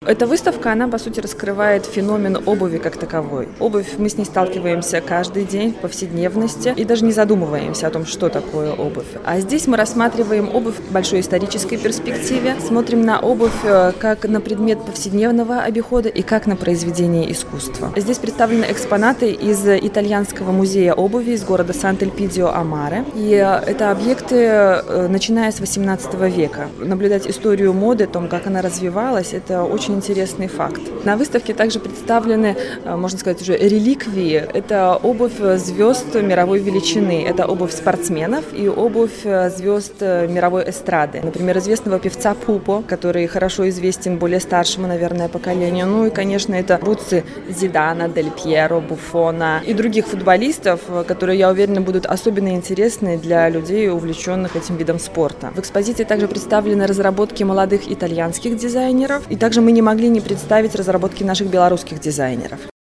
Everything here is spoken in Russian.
Эта выставка, она, по сути, раскрывает феномен обуви как таковой. Обувь, мы с ней сталкиваемся каждый день в повседневности и даже не задумываемся о том, что такое обувь. А здесь мы рассматриваем обувь в большой исторической перспективе, смотрим на обувь как на предмет повседневного обихода и как на произведение искусства. Здесь представлены экспонаты из итальянского музея обуви из города Сант'Эльпидио-а-Маре. И это объекты, начиная с XVIII века. Наблюдать историю моды, о том, как она развивалась, это очень интересный факт. На выставке также представлены, можно сказать, уже реликвии. Это обувь звезд мировой величины. Это обувь спортсменов и обувь звезд мировой эстрады. Например, известного певца Пупо, который хорошо известен более старшему, наверное, поколению. Ну и, конечно, это бутсы Зидана, Дель Пьеро, Буффона и других футболистов, которые, я уверена, будут особенно интересны для людей, увлеченных этим видом спорта. В экспозиции также представлены разработки молодых итальянских дизайнеров, и также мы не могли не представить разработки наших белорусских дизайнеров.